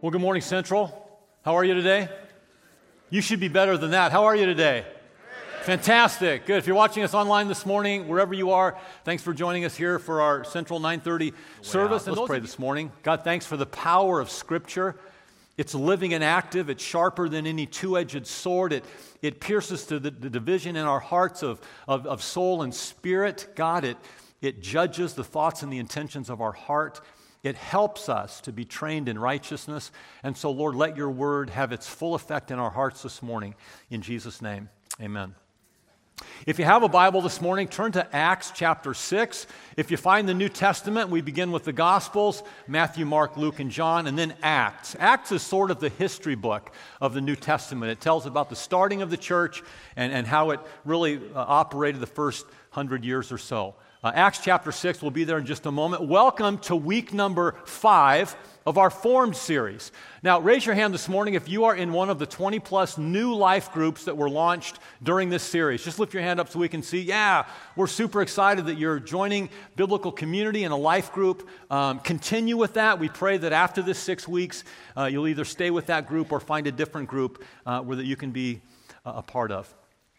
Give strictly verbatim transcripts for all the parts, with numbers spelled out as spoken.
Well, good morning, Central. How are you today? You should be better than that. How are you today? Fantastic. Good. If you're watching us online this morning, wherever you are, thanks for joining us here for our Central nine thirty service. And let's pray this morning. God, thanks for the power of Scripture. It's living and active. It's sharper than any two-edged sword. It, it pierces to the, the division in our hearts of, of, of soul and spirit. God, it, it judges the thoughts and the intentions of our heart. It helps us to be trained in righteousness. And so, Lord, let your word have its full effect in our hearts this morning. In Jesus' name, amen. If you have a Bible this morning, turn to Acts chapter six. If you find the New Testament, we begin with the Gospels, Matthew, Mark, Luke, and John, and then Acts. Acts is sort of the history book of the New Testament. It tells about the starting of the church and, and how it really uh, operated the first hundred years or so. Uh, Acts chapter six, we'll be there in just a moment. Welcome to week number five of our Formed series. Now, raise your hand this morning if you are in one of the twenty plus new life groups that were launched during this series. Just lift your hand up so we can see. Yeah, we're super excited that you're joining Biblical Community in a life group. Um, continue with that. We pray that after this six weeks, uh, you'll either stay with that group or find a different group uh, where that you can be uh, a part of.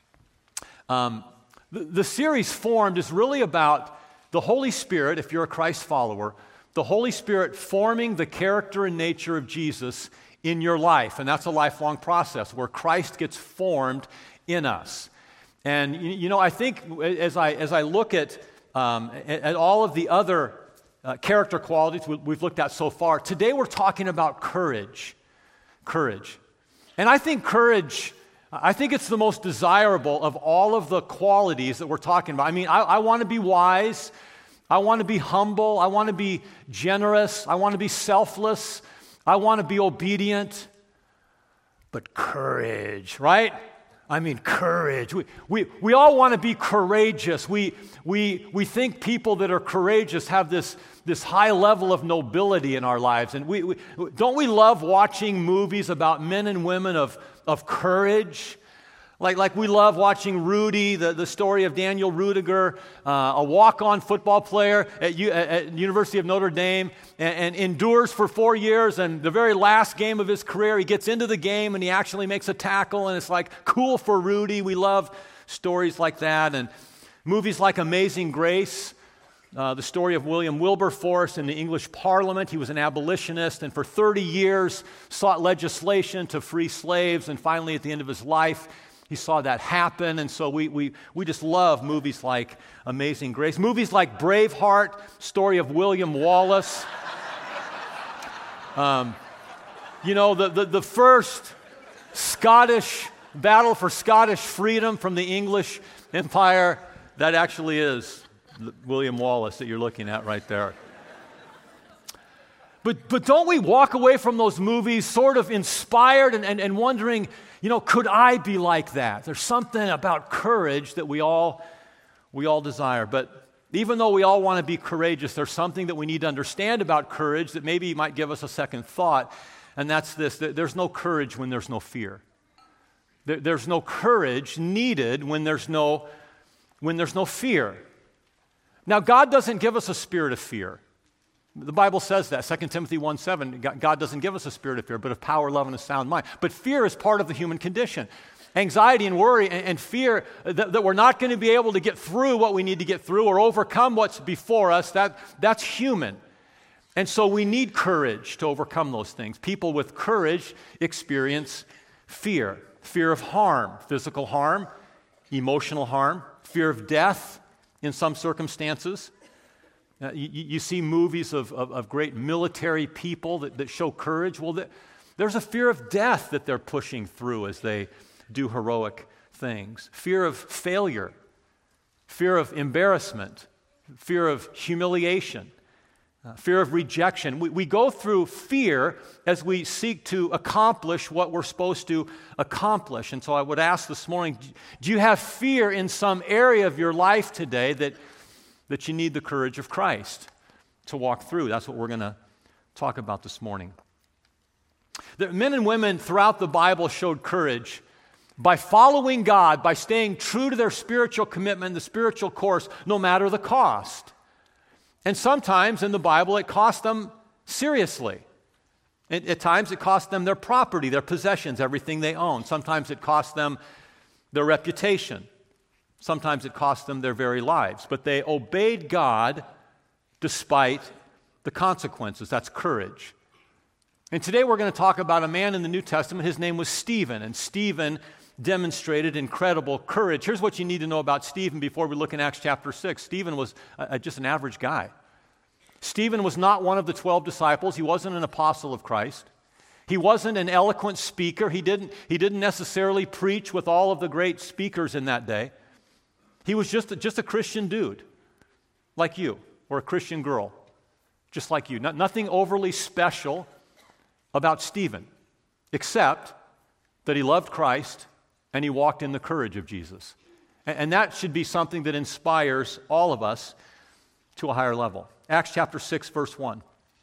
Um, The, the series Formed is really about the Holy Spirit, if you're a Christ follower, the Holy Spirit forming the character and nature of Jesus in your life. And that's a lifelong process where Christ gets formed in us. And, you, you know, I think as I, as I look at, um, at, at all of the other uh, character qualities we, we've looked at so far, today we're talking about courage. Courage. And I think courage... I think it's the most desirable of all of the qualities that we're talking about. I mean, I, I want to be wise. I want to be humble. I want to be generous. I want to be selfless. I want to be obedient. But courage, right? I mean, courage. We, we, we all want to be courageous. We, we, we think people that are courageous have this, this high level of nobility in our lives. And we, we don't we love watching movies about men and women of of courage? Like, like we love watching Rudy, the, the story of Daniel Rudiger, uh, a walk-on football player at, U, at University of Notre Dame, and, and endures for four years, and the very last game of his career, he gets into the game, and he actually makes a tackle, and it's like, cool for Rudy. We love stories like that, and movies like Amazing Grace, Uh, the story of William Wilberforce in the English Parliament. He was an abolitionist and for thirty years sought legislation to free slaves, and finally at the end of his life he saw that happen. And so we we we just love movies like Amazing Grace. Movies like Braveheart, story of William Wallace. um, you know, the, the, the first Scottish battle for Scottish freedom from the English Empire, that actually is William Wallace that you're looking at right there. But but don't we walk away from those movies sort of inspired and, and, and wondering, you know, could I be like that? There's something about courage that we all we all desire. But even though we all want to be courageous, there's something that we need to understand about courage that maybe might give us a second thought, and that's this: that there's no courage when there's no fear. There, there's no courage needed when there's no when there's no fear. Now, God doesn't give us a spirit of fear. The Bible says that, Second Timothy one seven, God doesn't give us a spirit of fear, but of power, love, and a sound mind. But fear is part of the human condition. Anxiety and worry and, and fear that, that we're not going to be able to get through what we need to get through or overcome what's before us, that, that's human. And so we need courage to overcome those things. People with courage experience fear. Fear of harm, physical harm, emotional harm, fear of death, in some circumstances. Uh, you, you see movies of, of, of great military people that, that show courage. Well, th- there's a fear of death that they're pushing through as they do heroic things. Fear of failure, fear of embarrassment, fear of humiliation, uh, fear of rejection. We, we go through fear as we seek to accomplish what we're supposed to accomplish. And so I would ask this morning, do you have fear in some area of your life today that, that you need the courage of Christ to walk through? That's what we're going to talk about this morning. The men and women throughout the Bible showed courage by following God, by staying true to their spiritual commitment, the spiritual course, no matter the cost. And sometimes in the Bible, it cost them seriously. At, at times it cost them their property, their possessions, everything they own. Sometimes it cost them their reputation. Sometimes it cost them their very lives. But they obeyed God despite the consequences. That's courage. And today we're going to talk about a man in the New Testament. His name was Stephen, and Stephen demonstrated incredible courage. Here's what you need to know about Stephen before we look in Acts chapter six. Stephen was a, a, just an average guy. Stephen was not one of the twelve disciples. He wasn't an apostle of Christ. He wasn't an eloquent speaker. He didn't, he didn't necessarily preach with all of the great speakers in that day. He was just a, just a Christian dude, like you, or a Christian girl, just like you. No, nothing overly special about Stephen, except that he loved Christ and he walked in the courage of Jesus. And, and that should be something that inspires all of us to a higher level. Acts chapter six, verse one.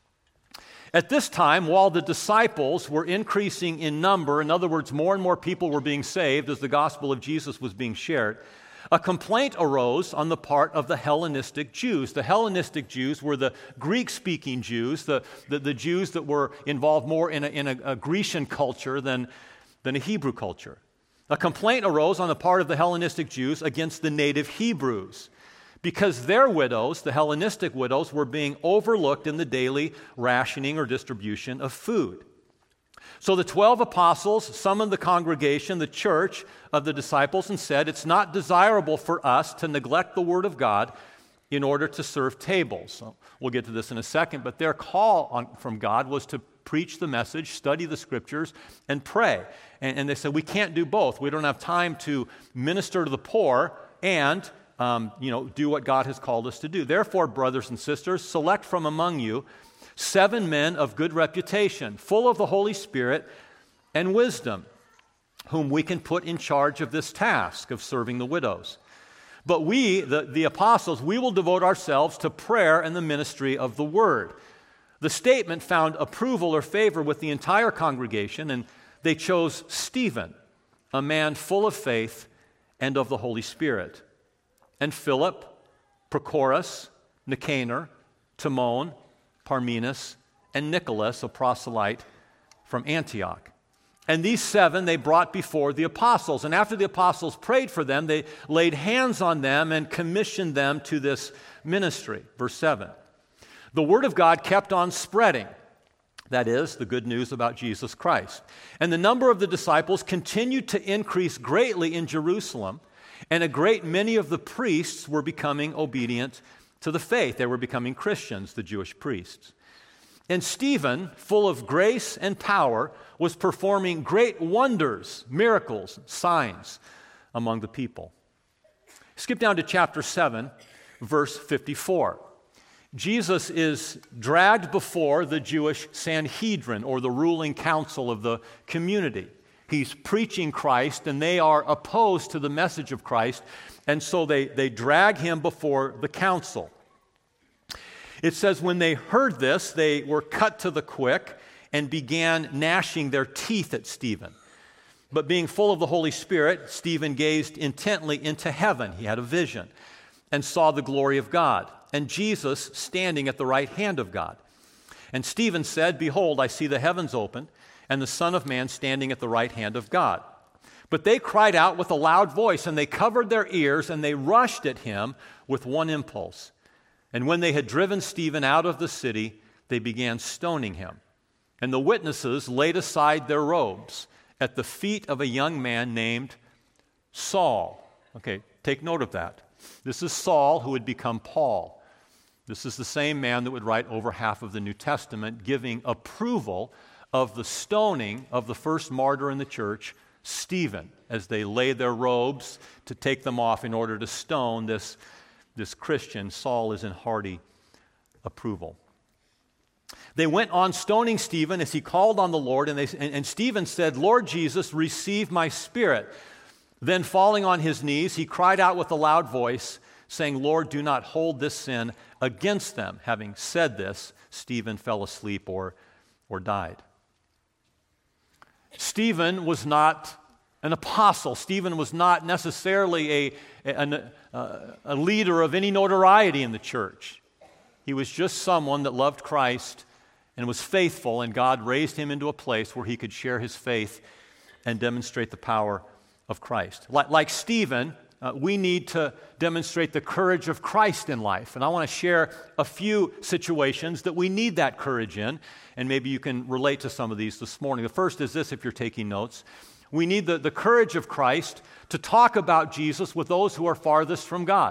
At this time, while the disciples were increasing in number, in other words, more and more people were being saved as the gospel of Jesus was being shared, a complaint arose on the part of the Hellenistic Jews. The Hellenistic Jews were the Greek-speaking Jews, the, the, the Jews that were involved more in a, in a, a Grecian culture than, than a Hebrew culture. A complaint arose on the part of the Hellenistic Jews against the native Hebrews, because their widows, the Hellenistic widows, were being overlooked in the daily rationing or distribution of food. So the twelve apostles summoned the congregation, the church of the disciples, and said, it's not desirable for us to neglect the word of God in order to serve tables. So we'll get to this in a second, but their call on, from God was to preach the message, study the scriptures, and pray. And, and they said, we can't do both. We don't have time to minister to the poor and Um, you know, do what God has called us to do. Therefore, brothers and sisters, select from among you seven men of good reputation, full of the Holy Spirit and wisdom, whom we can put in charge of this task of serving the widows. But we, the, the apostles, we will devote ourselves to prayer and the ministry of the word. The statement found approval or favor with the entire congregation, and they chose Stephen, a man full of faith and of the Holy Spirit, and Philip, Prochorus, Nicanor, Timon, Parmenas, and Nicholas, a proselyte from Antioch. And these seven they brought before the apostles. And after the apostles prayed for them, they laid hands on them and commissioned them to this ministry. Verse seven. The word of God kept on spreading. That is, the good news about Jesus Christ. And the number of the disciples continued to increase greatly in Jerusalem. And a great many of the priests were becoming obedient to the faith. They were becoming Christians, the Jewish priests. And Stephen, full of grace and power, was performing great wonders, miracles, signs among the people. Skip down to chapter seven, verse fifty-four. Jesus is dragged before the Jewish Sanhedrin, or the ruling council of the community. He's preaching Christ, and they are opposed to the message of Christ, and so they, they drag him before the council. It says, when they heard this, they were cut to the quick and began gnashing their teeth at Stephen. But being full of the Holy Spirit, Stephen gazed intently into heaven. He had a vision and saw the glory of God, and Jesus standing at the right hand of God. And Stephen said, behold, I see the heavens opened, and the Son of Man standing at the right hand of God. But they cried out with a loud voice, and they covered their ears, and they rushed at him with one impulse. And when they had driven Stephen out of the city, they began stoning him. And the witnesses laid aside their robes at the feet of a young man named Saul. Okay, take note of that. This is Saul, who would become Paul. This is the same man that would write over half of the New Testament, giving approval of the stoning of the first martyr in the church, Stephen, as they laid their robes to take them off in order to stone this, this Christian. Saul is in hearty approval. They went on stoning Stephen as he called on the Lord, and, they, and, and Stephen said, Lord Jesus, receive my spirit. Then falling on his knees, he cried out with a loud voice, saying, Lord, do not hold this sin against them. Having said this, Stephen fell asleep or, or died. Stephen was not an apostle. Stephen was not necessarily a, a, a, a leader of any notoriety in the church. He was just someone that loved Christ and was faithful, and God raised him into a place where he could share his faith and demonstrate the power of Christ. Like, like Stephen, uh, we need to demonstrate the courage of Christ in life. And I want to share a few situations that we need that courage in, and maybe you can relate to some of these this morning. The first is this, if you're taking notes. We need the, the courage of Christ to talk about Jesus with those who are farthest from God.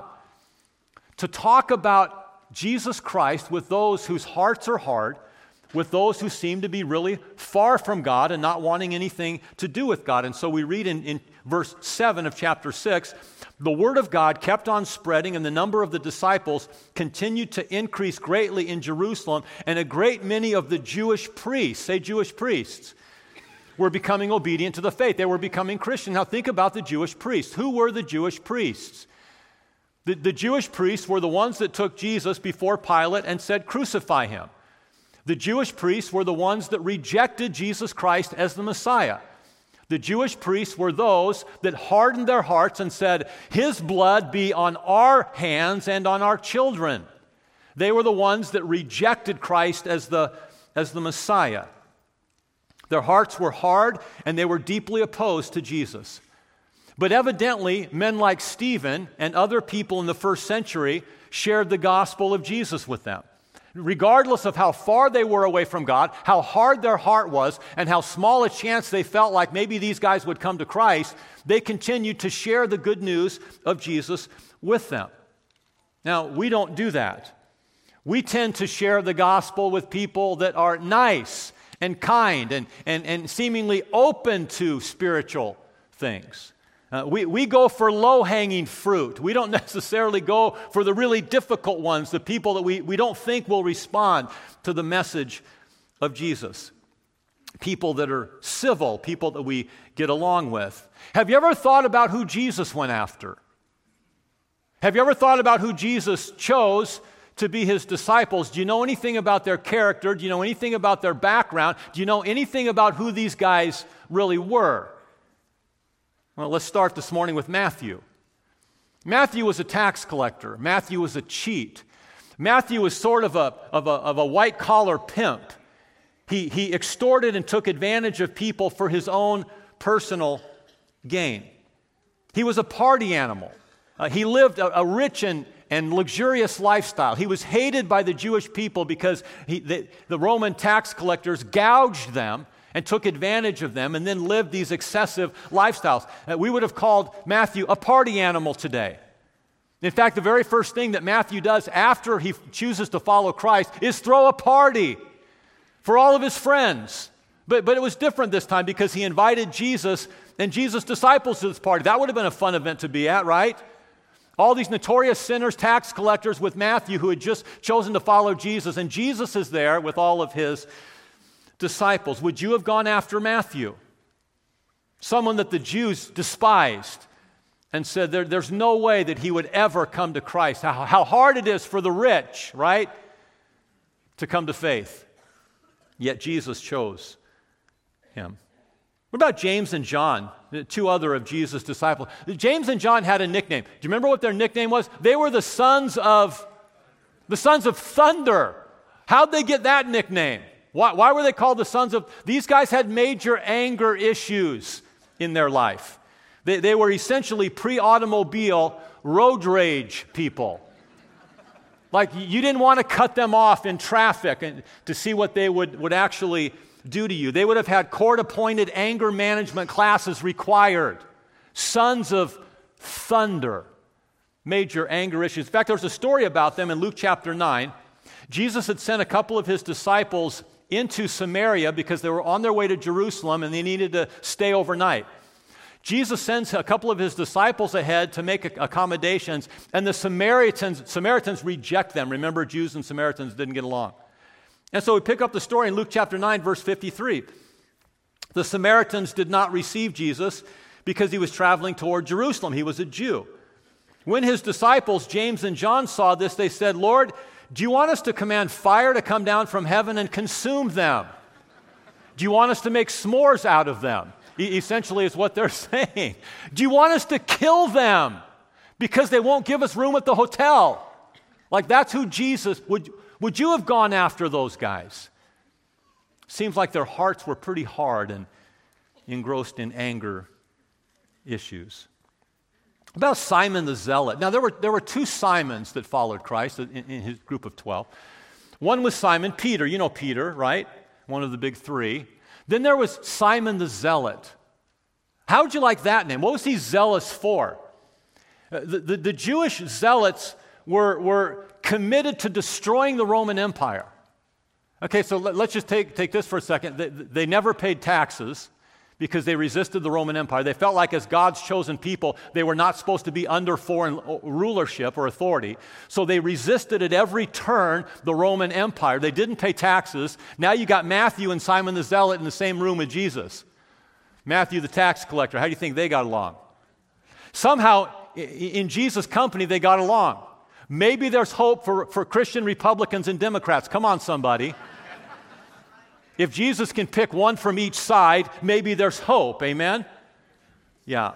To talk about Jesus Christ with those whose hearts are hard, with those who seem to be really far from God and not wanting anything to do with God. And so we read in, in verse seven of chapter six, the word of God kept on spreading, and the number of the disciples continued to increase greatly in Jerusalem, and a great many of the Jewish priests, say Jewish priests, were becoming obedient to the faith. They were becoming Christian. Now think about the Jewish priests. Who were the Jewish priests? The, the Jewish priests were the ones that took Jesus before Pilate and said, "Crucify him." The Jewish priests were the ones that rejected Jesus Christ as the Messiah. The Jewish priests were those that hardened their hearts and said, "His blood be on our hands and on our children." They were the ones that rejected Christ as the, as the Messiah. Their hearts were hard and they were deeply opposed to Jesus. But evidently, men like Stephen and other people in the first century shared the gospel of Jesus with them. Regardless of how far they were away from God, how hard their heart was, and how small a chance they felt like maybe these guys would come to Christ, they continued to share the good news of Jesus with them. Now, we don't do that. We tend to share the gospel with people that are nice and kind and, and, and seemingly open to spiritual things. Uh, we, we go for low-hanging fruit. We don't necessarily go for the really difficult ones, the people that we, we don't think will respond to the message of Jesus. People that are civil, people that we get along with. Have you ever thought about who Jesus went after? Have you ever thought about who Jesus chose to be his disciples? Do you know anything about their character? Do you know anything about their background? Do you know anything about who these guys really were? Well, let's start this morning with Matthew. Matthew was a tax collector. Matthew was a cheat. Matthew was sort of a, of a, of a white-collar pimp. He, he extorted and took advantage of people for his own personal gain. He was a party animal. Uh, he lived a, a rich and, and luxurious lifestyle. He was hated by the Jewish people because he, the, the Roman tax collectors gouged them and took advantage of them, and then lived these excessive lifestyles. Uh, we would have called Matthew a party animal today. In fact, the very first thing that Matthew does after he chooses to follow Christ is throw a party for all of his friends. But, but it was different this time because he invited Jesus and Jesus' disciples to this party. That would have been a fun event to be at, right? All these notorious sinners, tax collectors with Matthew who had just chosen to follow Jesus, and Jesus is there with all of his disciples. Would you have gone after Matthew? Someone that the Jews despised and said there, there's no way that he would ever come to Christ. How, how hard it is for the rich, right, to come to faith. Yet Jesus chose him. What about James and John, the two other of Jesus' disciples? James and John had a nickname. Do you remember what their nickname was? They were the sons of, the sons of thunder. How'd they get that nickname? Why, why were they called the sons of... These guys had major anger issues in their life. They, they were essentially pre-automobile road rage people. Like, you didn't want to cut them off in traffic and to see what they would, would actually do to you. They would have had court-appointed anger management classes required. Sons of thunder. Major anger issues. In fact, there's a story about them in Luke chapter nine. Jesus had sent a couple of his disciples into Samaria because they were on their way to Jerusalem and they needed to stay overnight. Jesus sends a couple of his disciples ahead to make accommodations, and the Samaritans, Samaritans reject them. Remember, Jews and Samaritans didn't get along. And so we pick up the story in Luke chapter nine, verse fifty-three. The Samaritans did not receive Jesus because he was traveling toward Jerusalem. He was a Jew. When his disciples, James and John, saw this, they said, "Lord, do you want us to command fire to come down from heaven and consume them? Do you want us to make s'mores out of them?" E- essentially is what they're saying. "Do you want us to kill them because they won't give us room at the hotel?" Like, that's who Jesus, would, would you have gone after those guys? Seems like their hearts were pretty hard and engrossed in anger issues. About Simon the Zealot. Now, there were, there were two Simons that followed Christ in, in his group of twelve. One was Simon Peter. You know Peter, right? One of the big three. Then there was Simon the Zealot. How would you like that name? What was he zealous for? Uh, the, the, the Jewish zealots were, were committed to destroying the Roman Empire. Okay, so let, let's just take, take this for a second. They, they never paid taxes because they resisted the Roman Empire. They felt like as God's chosen people, they were not supposed to be under foreign rulership or authority. So they resisted at every turn the Roman Empire. They didn't pay taxes. Now you got Matthew and Simon the Zealot in the same room with Jesus. Matthew the tax collector, how do you think they got along? Somehow, in Jesus' company, they got along. Maybe there's hope for, for Christian Republicans and Democrats. Come on, somebody. If Jesus can pick one from each side, maybe there's hope. Amen? Yeah.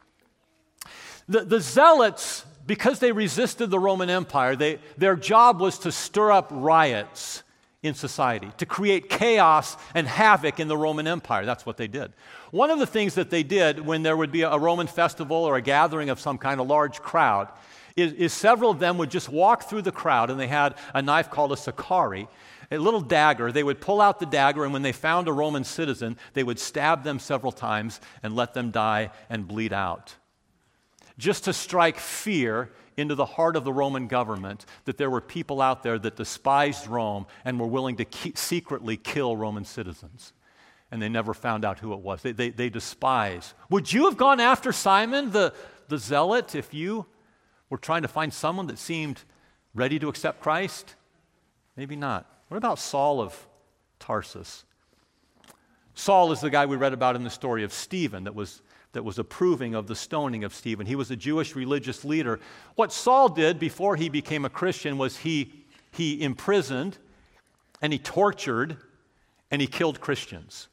The, the Zealots, because they resisted the Roman Empire, they, their job was to stir up riots in society, to create chaos and havoc in the Roman Empire. That's what they did. One of the things that they did when there would be a Roman festival or a gathering of some kind of large crowd is, is several of them would just walk through the crowd, and they had a knife called a Sicarii, a little dagger. They would pull out the dagger, and when they found a Roman citizen, they would stab them several times and let them die and bleed out, just to strike fear into the heart of the Roman government that there were people out there that despised Rome and were willing to keep, secretly kill Roman citizens. And they never found out who it was. They, they, they despise. Would you have gone after Simon the, the Zealot if you were trying to find someone that seemed ready to accept Christ? Maybe not. What about Saul of Tarsus? Saul is the guy we read about in the story of Stephen that was that was approving of the stoning of Stephen. He was a Jewish religious leader. What Saul did before he became a Christian was he, he imprisoned and he tortured and he killed Christians.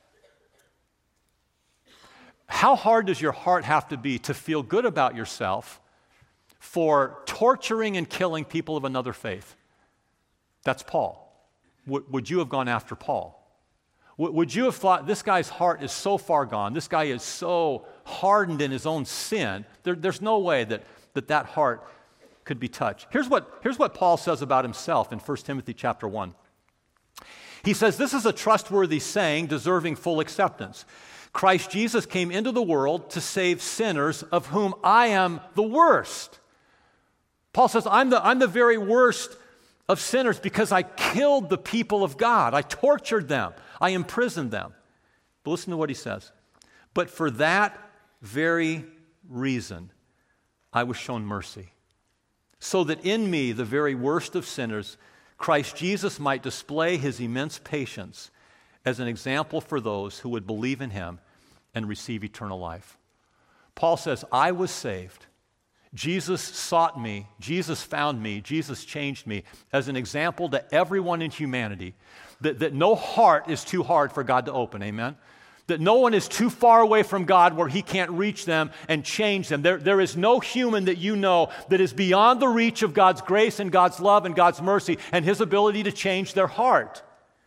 How hard does your heart have to be to feel good about yourself for torturing and killing people of another faith? That's Paul. W- would you have gone after Paul? Would you have thought, this guy's heart is so far gone, this guy is so hardened in his own sin, there, there's no way that, that that heart could be touched. Here's what, here's what Paul says about himself in First Timothy chapter one. He says, this is a trustworthy saying deserving full acceptance. Christ Jesus came into the world to save sinners, of whom I am the worst. Paul says, I'm the, I'm the very worst of sinners because I killed the people of God. I tortured them. I imprisoned them. But listen to what he says. But for that very reason, I was shown mercy, so that in me, the very worst of sinners, Christ Jesus might display his immense patience as an example for those who would believe in him and receive eternal life. Paul says, I was saved. Jesus sought me. Jesus found me. Jesus changed me as an example to everyone in humanity that, that no heart is too hard for God to open. Amen? That no one is too far away from God where he can't reach them and change them. There, there is no human that you know that is beyond the reach of God's grace and God's love and God's mercy and his ability to change their heart.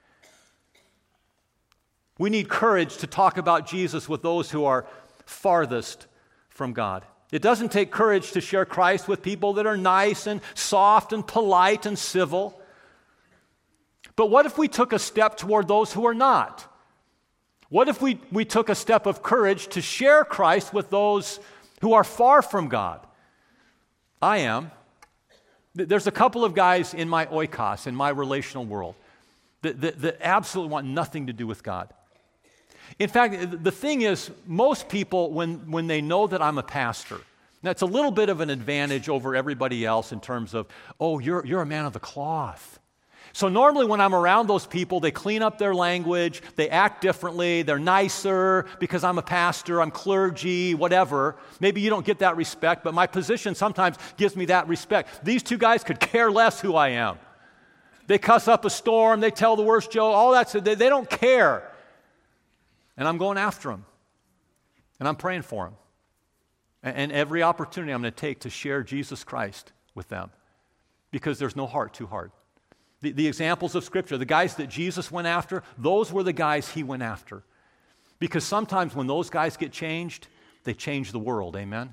We need courage to talk about Jesus with those who are farthest from God. It doesn't take courage to share Christ with people that are nice and soft and polite and civil. But what if we took a step toward those who are not? What if we, we took a step of courage to share Christ with those who are far from God? I am. There's a couple of guys in my oikos, in my relational world, that, that, that absolutely want nothing to do with God. In fact, the thing is, most people, when, when they know that I'm a pastor, that's a little bit of an advantage over everybody else in terms of, oh, you're, you're a man of the cloth. So normally when I'm around those people, they clean up their language, they act differently, they're nicer because I'm a pastor, I'm clergy, whatever. Maybe you don't get that respect, but my position sometimes gives me that respect. These two guys could care less who I am. They cuss up a storm, they tell the worst joke, all that, they, they don't care. And I'm going after them. And I'm praying for them. And, and every opportunity I'm going to take to share Jesus Christ with them. Because there's no heart too hard. The, the examples of Scripture, the guys that Jesus went after, those were the guys he went after. Because sometimes when those guys get changed, they change the world, amen?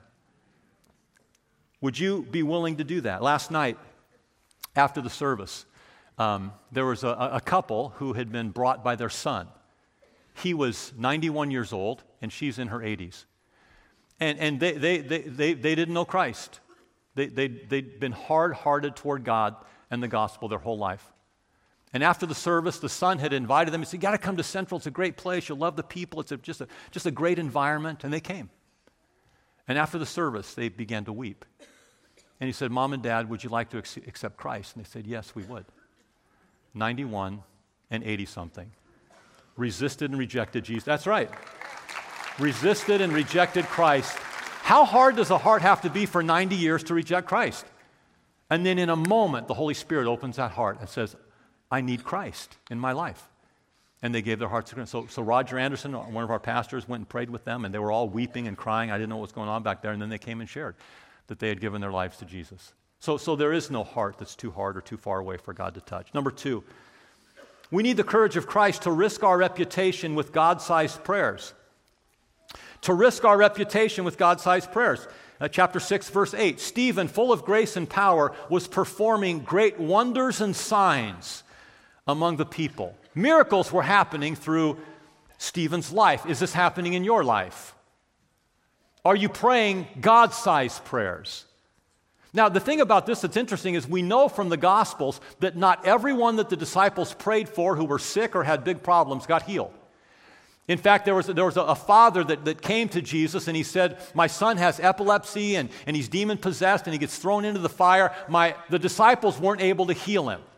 Would you be willing to do that? Last night, after the service, um, there was a, a couple who had been brought by their son. He was ninety-one years old, and she's in her eighties. And, and they, they, they, they, they didn't know Christ. They, they, they'd been hard-hearted toward God and the gospel their whole life. And after the service, the son had invited them. He said, you got to come to Central. It's a great place. You'll love the people. It's a, just, a, just a great environment. And they came. And after the service, they began to weep. And he said, Mom and Dad, would you like to ex- accept Christ? And they said, yes, we would. ninety-one and eighty-something. Resisted and rejected Jesus. That's right. Resisted and rejected Christ. How hard does a heart have to be for ninety years to reject Christ? And then in a moment, the Holy Spirit opens that heart and says, I need Christ in my life. And they gave their hearts to Christ. So, so Roger Anderson, one of our pastors, went and prayed with them, and they were all weeping and crying. I didn't know what was going on back there. And then they came and shared that they had given their lives to Jesus. So, so there is no heart that's too hard or too far away for God to touch. Number two, we need the courage of Christ to risk our reputation with God-sized prayers. To risk our reputation with God-sized prayers. Uh, chapter six, verse eight, Stephen, full of grace and power, was performing great wonders and signs among the people. Miracles were happening through Stephen's life. Is this happening in your life? Are you praying God-sized prayers? Now, the thing about this that's interesting is we know from the Gospels that not everyone that the disciples prayed for who were sick or had big problems got healed. In fact, there was, there was a, a father that, that came to Jesus and he said, my son has epilepsy and, and he's demon-possessed and he gets thrown into the fire. My, the disciples weren't able to heal him.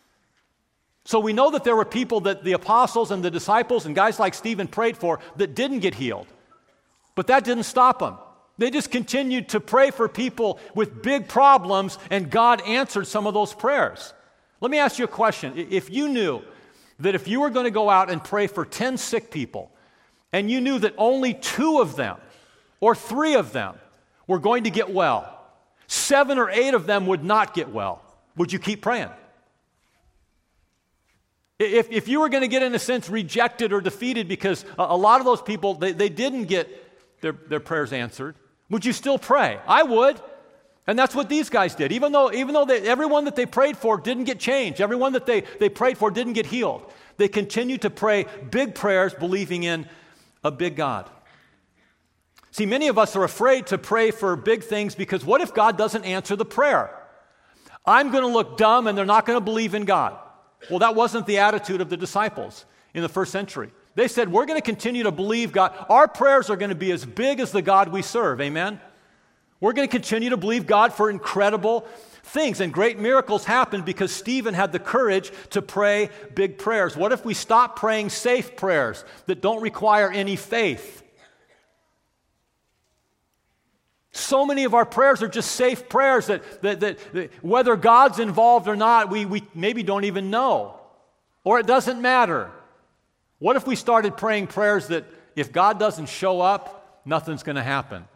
So we know that there were people that the apostles and the disciples and guys like Stephen prayed for that didn't get healed. But that didn't stop them. They just continued to pray for people with big problems, and God answered some of those prayers. Let me ask you a question. If you knew that if you were going to go out and pray for ten sick people, and you knew that only two of them or three of them were going to get well, seven or eight of them would not get well, would you keep praying? If, if you were going to get, in a sense, rejected or defeated because a, a lot of those people, they, they didn't get their, their prayers answered, would you still pray? I would. And that's what these guys did. Even though, even though they, everyone that they prayed for didn't get changed, everyone that they, they prayed for didn't get healed, they continued to pray big prayers believing in a big God. See, many of us are afraid to pray for big things because what if God doesn't answer the prayer? I'm going to look dumb and they're not going to believe in God. Well, that wasn't the attitude of the disciples in the first century. They said, we're going to continue to believe God. Our prayers are going to be as big as the God we serve. Amen? We're going to continue to believe God for incredible things. And great miracles happened because Stephen had the courage to pray big prayers. What if we stop praying safe prayers that don't require any faith? So many of our prayers are just safe prayers that, that, that, that whether God's involved or not, we, we maybe don't even know. Or it doesn't matter. What if we started praying prayers that if God doesn't show up, nothing's going to happen?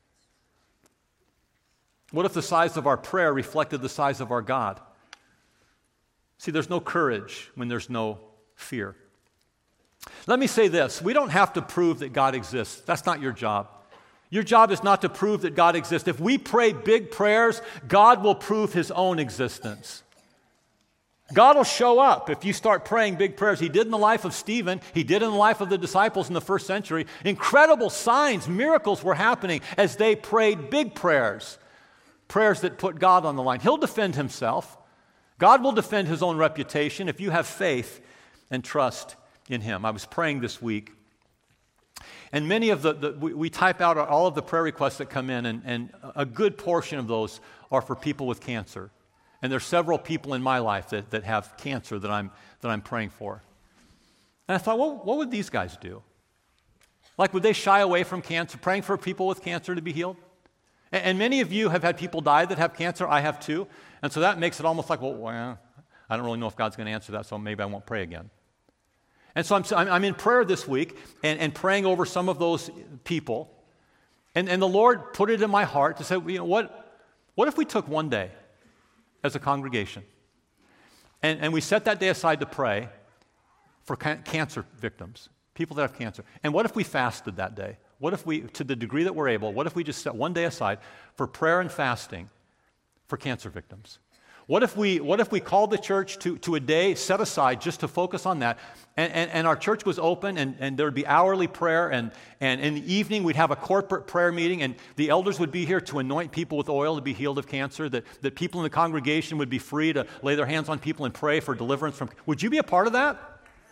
What if the size of our prayer reflected the size of our God? See, there's no courage when there's no fear. Let me say this. We don't have to prove that God exists. That's not your job. Your job is not to prove that God exists. If we pray big prayers, God will prove His own existence. God will show up if you start praying big prayers. He did in the life of Stephen. He did in the life of the disciples in the first century. Incredible signs, miracles were happening as they prayed big prayers. Prayers that put God on the line. He'll defend Himself. God will defend His own reputation if you have faith and trust in Him. I was praying this week. And many of the, the we, we type out all of the prayer requests that come in, and, and a good portion of those are for people with cancer. And there's several people in my life that, that have cancer that I'm, that I'm praying for. And I thought, well, what would these guys do? Like, would they shy away from cancer, praying for people with cancer to be healed? And, and many of you have had people die that have cancer. I have too. And so that makes it almost like, well, well I don't really know if God's going to answer that, so maybe I won't pray again. And so I'm, I'm in prayer this week and, and praying over some of those people. And, and the Lord put it in my heart to say, you know, what, what if we took one day as a congregation And, and we set that day aside to pray for ca- cancer victims, people that have cancer. And what if we fasted that day? What if we, to the degree that we're able, what if we just set one day aside for prayer and fasting for cancer victims? What if we, what if we called the church to, to a day set aside just to focus on that, and, and, and our church was open, and, and there would be hourly prayer, and, and in the evening we'd have a corporate prayer meeting, and the elders would be here to anoint people with oil to be healed of cancer, that, that people in the congregation would be free to lay their hands on people and pray for deliverance from. Would you be a part of that?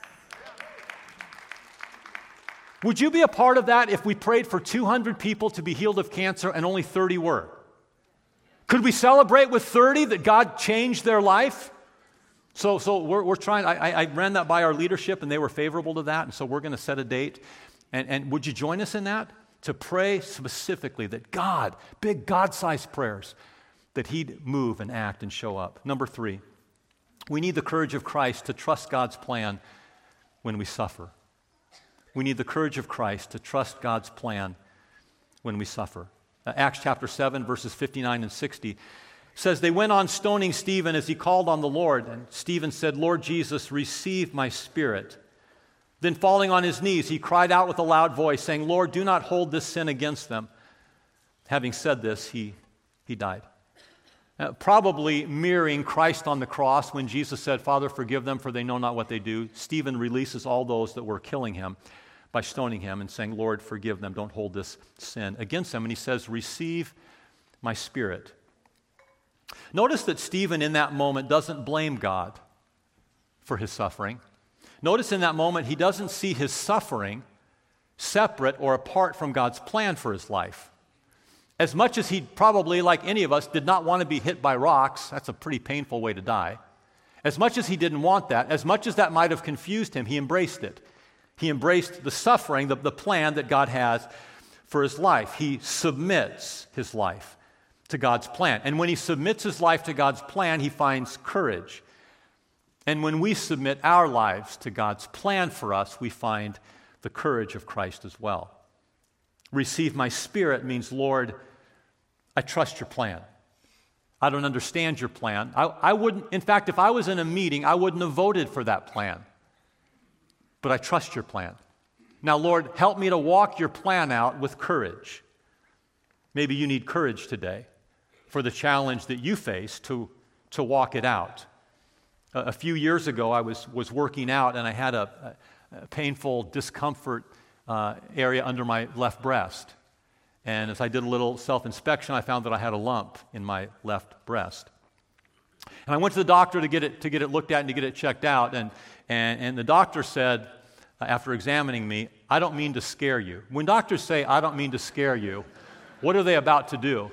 Would you be a part of that if we prayed for two hundred people to be healed of cancer and only thirty were? Could we celebrate with thirty that God changed their life? So, so we're, we're trying, I, I ran that by our leadership and they were favorable to that, and so we're going to set a date. And, and would you join us in that? To pray specifically that God, big God-sized prayers, that He'd move and act and show up. Number three, we need the courage of Christ to trust God's plan when we suffer. We need the courage of Christ to trust God's plan when we suffer. Uh, Acts chapter seven, verses fifty-nine and sixty says, they went on stoning Stephen as he called on the Lord. And Stephen said, Lord Jesus, receive my spirit. Then falling on his knees, he cried out with a loud voice, saying, Lord, do not hold this sin against them. Having said this, he, he died. Uh, probably mirroring Christ on the cross when Jesus said, Father, forgive them, for they know not what they do. Stephen releases all those that were killing him by stoning him and saying, Lord, forgive them, don't hold this sin against them. And he says, receive my spirit. Notice that Stephen in that moment doesn't blame God for his suffering. Notice in that moment he doesn't see his suffering separate or apart from God's plan for his life. As much as he probably, like any of us, did not want to be hit by rocks, that's a pretty painful way to die. As much as he didn't want that, as much as that might have confused him, he embraced it. He embraced the suffering, the, the plan that God has for his life. He submits his life to God's plan. And when he submits his life to God's plan, he finds courage. And when we submit our lives to God's plan for us, we find the courage of Christ as well. Receive my spirit means, Lord, I trust your plan. I don't understand your plan. I, I wouldn't, in fact, if I was in a meeting, I wouldn't have voted for that plan. But I trust your plan. Now, Lord, help me to walk your plan out with courage. Maybe you need courage today for the challenge that you face to, to walk it out. A, a few years ago, I was, was working out, and I had a, a, a painful discomfort uh, area under my left breast. And as I did a little self-inspection, I found that I had a lump in my left breast. And I went to the doctor to get it to get it looked at and to get it checked out. And, and, and the doctor said, uh, after examining me, I don't mean to scare you. When doctors say, I don't mean to scare you, what are they about to do?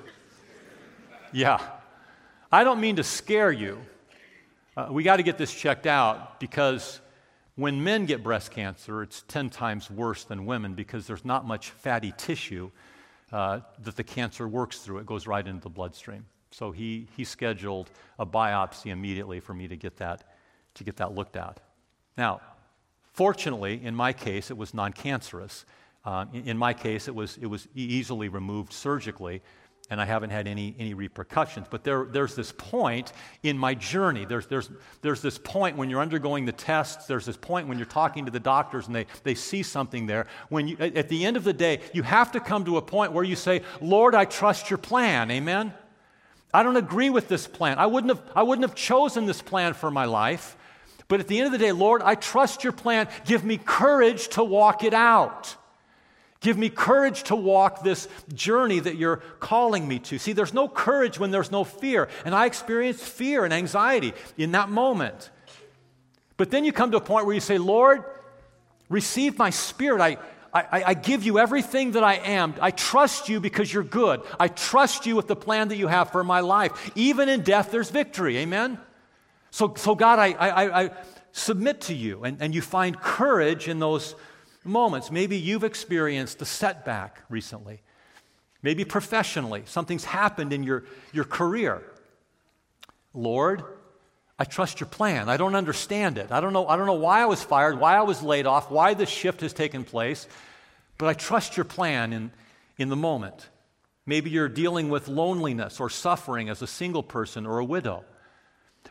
Yeah. I don't mean to scare you. Uh, we got to get this checked out, because when men get breast cancer, it's ten times worse than women, because there's not much fatty tissue uh, that the cancer works through. It goes right into the bloodstream. So he he scheduled a biopsy immediately for me to get that to get that looked at. Now, fortunately, in my case, it was non-cancerous. Uh, in, in my case, it was it was easily removed surgically, and I haven't had any any repercussions. But there there's this point in my journey. There's there's there's this point when you're undergoing the tests. There's this point when you're talking to the doctors and they they see something there. When you, at the end of the day, you have to come to a point where you say, Lord, I trust your plan. Amen. I don't agree with this plan. I wouldn't have, I wouldn't have chosen this plan for my life. But at the end of the day, Lord, I trust your plan. Give me courage to walk it out. Give me courage to walk this journey that you're calling me to. See, there's no courage when there's no fear. And I experienced fear and anxiety in that moment. But then you come to a point where you say, Lord, receive my spirit. I I, I give you everything that I am. I trust you because you're good. I trust you with the plan that you have for my life. Even in death, there's victory. Amen? So, so God, I, I, I submit to you, and, and you find courage in those moments. Maybe you've experienced a setback recently. Maybe professionally, something's happened in your, your career. Lord, I trust your plan. I don't understand it. I don't know, I don't know why I was fired, why I was laid off, why this shift has taken place, but I trust your plan in, in the moment. Maybe you're dealing with loneliness or suffering as a single person or a widow.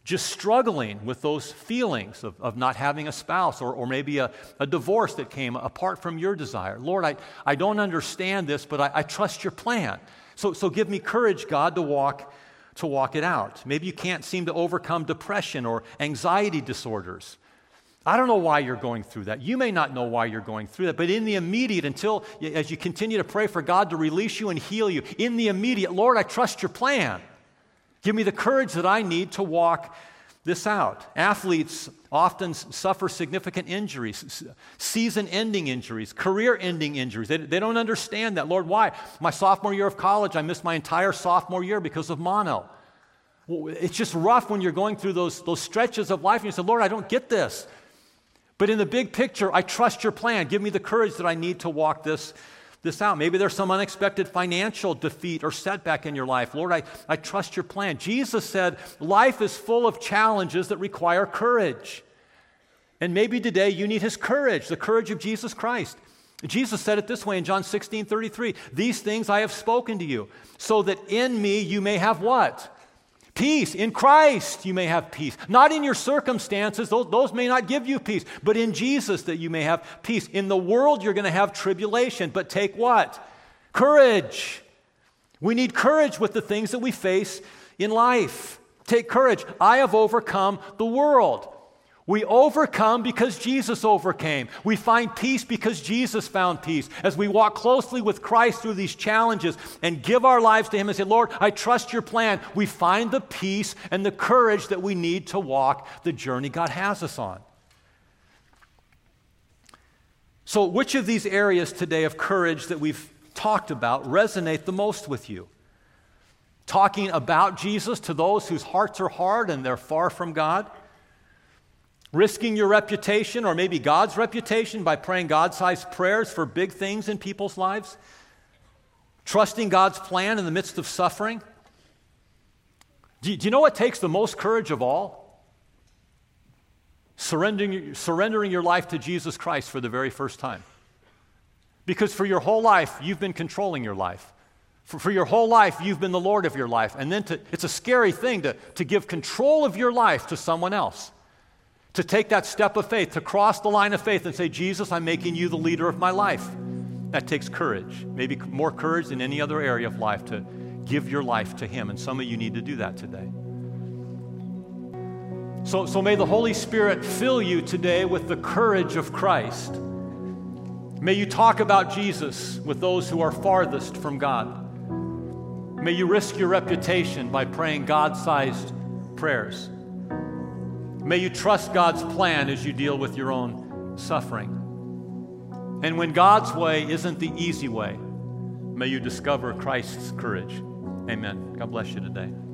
just struggling with those feelings of, of not having a spouse or, or maybe a, a divorce that came apart from your desire. Lord, I, I don't understand this, but I, I trust your plan. So, so give me courage, God, to walk, to walk it out. Maybe you can't seem to overcome depression or anxiety disorders. I don't know why you're going through that. You may not know why you're going through that, but in the immediate, until as you continue to pray for God to release you and heal you, in the immediate, Lord, I trust your plan. Give me the courage that I need to walk this out. Athletes often suffer significant injuries, season-ending injuries, career-ending injuries. They, they don't understand that. Lord, why? My sophomore year of college, I missed my entire sophomore year because of mono. Well, it's just rough when you're going through those, those stretches of life and you say, Lord, I don't get this. But in the big picture, I trust your plan. Give me the courage that I need to walk this this out. Maybe there's some unexpected financial defeat or setback in your life. Lord, I, I trust your plan. Jesus said life is full of challenges that require courage. And maybe today you need his courage, the courage of Jesus Christ. Jesus said it this way in John sixteen thirty-three, these things I have spoken to you, so that in me you may have what? Peace. In Christ you may have peace. Not in your circumstances, those, those may not give you peace, but in Jesus that you may have peace. In the world you're going to have tribulation, but take what? Courage. We need courage with the things that we face in life. Take courage. I have overcome the world. We overcome because Jesus overcame. We find peace because Jesus found peace. As we walk closely with Christ through these challenges and give our lives to him and say, Lord, I trust your plan, we find the peace and the courage that we need to walk the journey God has us on. So which of these areas today of courage that we've talked about resonate the most with you? Talking about Jesus to those whose hearts are hard and they're far from God? Risking your reputation or maybe God's reputation by praying God-sized prayers for big things in people's lives? Trusting God's plan in the midst of suffering? Do you, do you know what takes the most courage of all? Surrendering, surrendering your life to Jesus Christ for the very first time. Because for your whole life, you've been controlling your life. For, for your whole life, you've been the Lord of your life. And then to, it's a scary thing to, to give control of your life to someone else. To take that step of faith, to cross the line of faith and say, Jesus, I'm making you the leader of my life. That takes courage, maybe more courage than any other area of life, to give your life to him. And some of you need to do that today. So, so may the Holy Spirit fill you today with the courage of Christ. May you talk about Jesus with those who are farthest from God. May you risk your reputation by praying God-sized prayers. May you trust God's plan as you deal with your own suffering. And when God's way isn't the easy way, may you discover Christ's courage. Amen. God bless you today.